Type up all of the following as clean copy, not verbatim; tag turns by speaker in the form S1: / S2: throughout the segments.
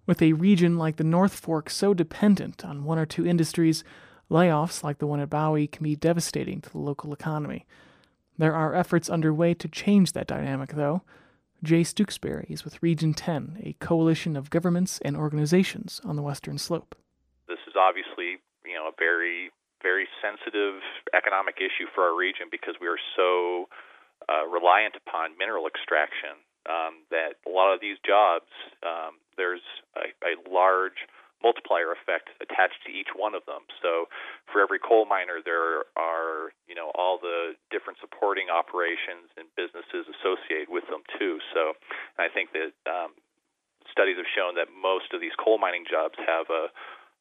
S1: With a region like the North Fork so dependent on one or two industries, layoffs like the one at Bowie can be devastating to the local economy. There are efforts underway to change that dynamic, though. Jay Stooksbury is with Region 10, a coalition of governments and organizations on the Western Slope.
S2: This is obviously, a very, very sensitive economic issue for our region because we are so reliant upon mineral extraction that a lot of these jobs, there's a large multiplier effect attached to each one of them. So for every coal miner, there are, all the different supporting operations and businesses associated with them too. So I think that studies have shown that most of these coal mining jobs have a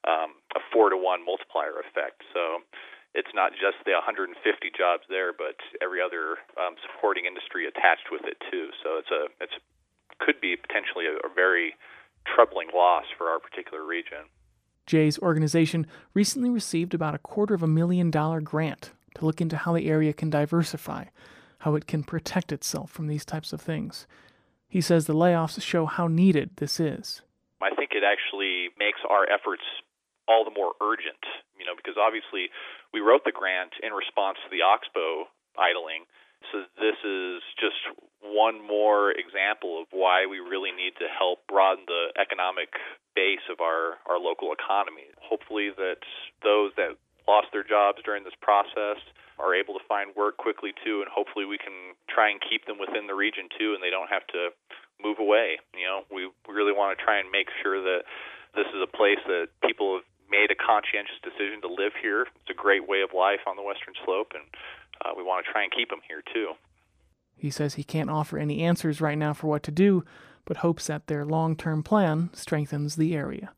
S2: 4-to-1 multiplier effect. So it's not just the 150 jobs there, but every other supporting industry attached with it too. So it could be potentially a very troubling loss for our particular region.
S1: Jay's organization recently received about a $250,000 grant to look into how the area can diversify, how it can protect itself from these types of things. He says the layoffs show how needed this is.
S2: I think it actually makes our efforts all the more urgent, because obviously we wrote the grant in response to the Oxbow idling. So this is just one more example of why we really need to help broaden the economic base of our local economy. Hopefully that those that lost their jobs during this process are able to find work quickly too, and hopefully we can try and keep them within the region too, and they don't have to move away. We really want to try and make sure that this is a place that people have made a conscientious decision to live here. It's a great way of life on the Western Slope, and we want to try and keep them here too.
S1: He says he can't offer any answers right now for what to do, but hopes that their long-term plan strengthens the area.